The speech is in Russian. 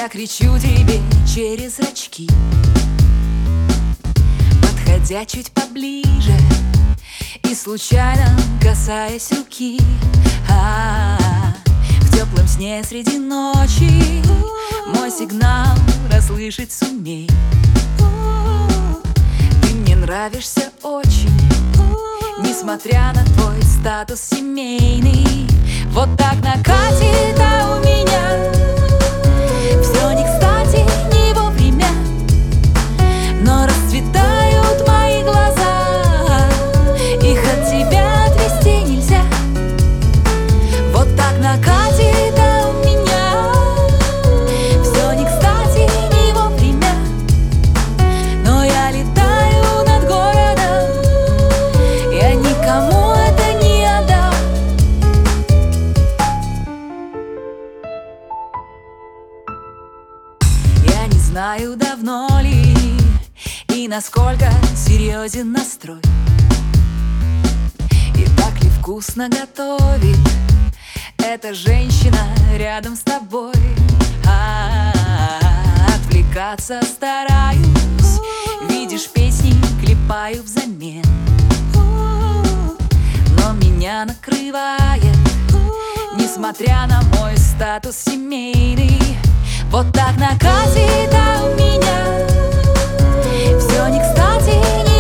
Я кричу тебе через очки, подходя чуть поближе и случайно касаясь руки. В теплом сне среди ночи мой сигнал расслышать сумей. Ты мне нравишься очень, несмотря на твой статус семейный. Вот так накатит, а у меня все не кстати, не вовремя, но расцветают мои глаза, их от тебя отвести нельзя. Вот так накатит, а у меня все не кстати, не вовремя, но я летаю над городом, я никому это не отдам. Я не знаю, давно ли и насколько серьезен настрой, и так ли вкусно готовит эта женщина рядом с тобой. Отвлекаться стараюсь, видишь, песни клепаю взамен, но меня накрывает, несмотря на мой статус семейный. Вот так накатит, а у меня все не кстати, не